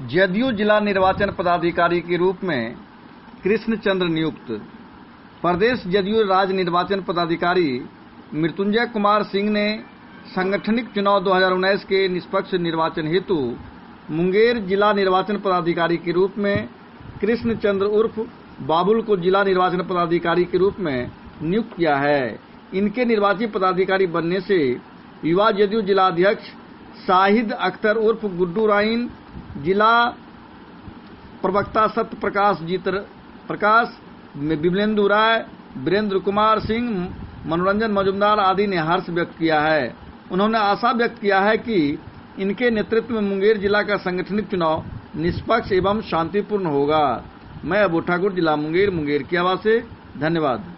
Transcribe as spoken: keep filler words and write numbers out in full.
जदयू जिला निर्वाचन पदाधिकारी के रूप में कृष्ण चंद्र नियुक्त। प्रदेश जदयू राज्य निर्वाचन पदाधिकारी मृत्युंजय कुमार सिंह ने सांगठनिक चुनाव दो हज़ार उन्नीस के निष्पक्ष निर्वाचन हेतु मुंगेर जिला निर्वाचन पदाधिकारी के रूप में कृष्ण चंद्र उर्फ बाबुल को जिला निर्वाचन पदाधिकारी के रूप में नियुक्त किया है। इनके निर्वाची पदाधिकारी बनने से युवा जदयू जिला अध्यक्ष शाहिद अख्तर उर्फ गुड्डू राइन, जिला प्रवक्ता सत्य प्रकाश जीत प्रकाश, बिमलेंदु राय, वीरेंद्र कुमार सिंह, मनोरंजन मजुमदार आदि ने हर्ष व्यक्त किया है। उन्होंने आशा व्यक्त किया है कि इनके नेतृत्व में मुंगेर जिला का सांगठनिक चुनाव निष्पक्ष एवं शांतिपूर्ण होगा। मैं अबू ठाकुर, जिला मुंगेर, मुंगेर की आवाज से धन्यवाद।